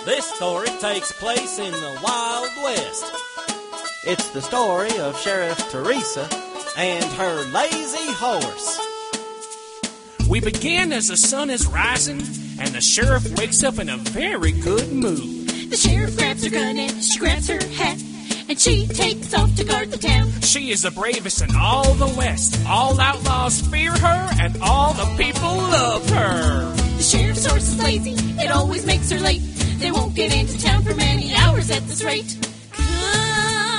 This story takes place in the Wild West. It's the story of Sheriff Teresa and her lazy horse. We begin as the sun is rising, and the sheriff wakes up in a very good mood. The sheriff grabs her gun and she grabs her hat, and she takes off to guard the town. She is the bravest in all the West. All outlaws fear her, and all the people love her. The sheriff's horse is lazy, it always makes her late. They won't get into town for many hours at this rate. Come